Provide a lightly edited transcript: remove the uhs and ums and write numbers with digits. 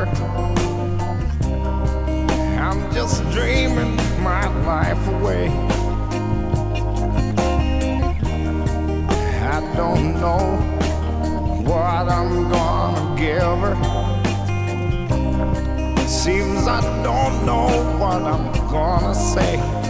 her. I'm just dreaming my life away. I don't know what I'm gonna give her. Seems I don't know what I'm gonna say.